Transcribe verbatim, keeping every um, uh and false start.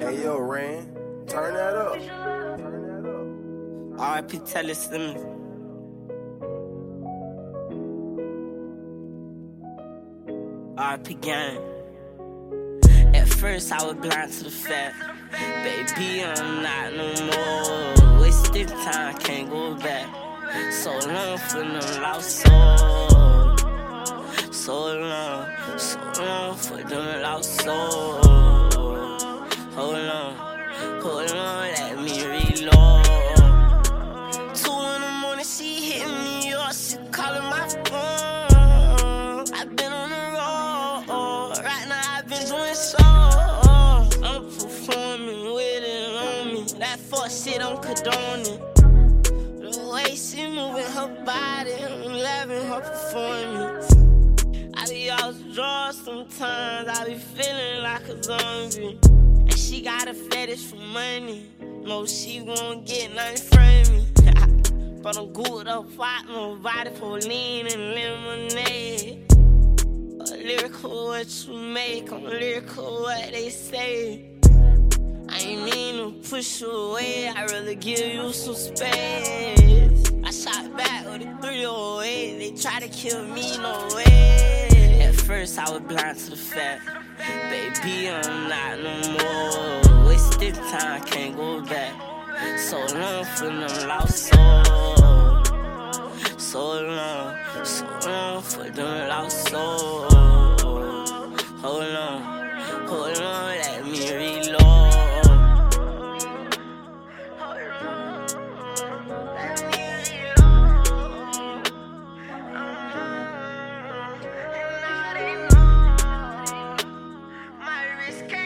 Hey yo, Ran, turn that up. Turn that up. R I P Telly Slim. R I P Gang. At first I was blind to the fact, baby, I'm not no more. Wasted time, can't go back. So long for them lost souls. So long, so long for them lost souls. Hold on, hold on, let me reload. Two in the morning, she hitting me up, she calling my phone. I've been on the road, right now I've been doing so. I'm performing with it on me, that fuck shit I'm condoning. The way she moving her body, I'm loving her performance. I be out the draw sometimes, I be feeling like a zombie. And she got a fetish for money, no, she won't get nothing from me. But I'm good up, fight my body for lean and lemonade. A lyrical what you make, I'm lyrical what they say. I ain't mean to push you away, I rather give you some space. I shot back with a three oh eight, they try to kill me, no way. At first I was blind to the fact, baby, I'm not no more. Wasted time, can't go back. So long for them lost souls. So long, so long for them lost souls. Hold on, hold on, let me reload. Risk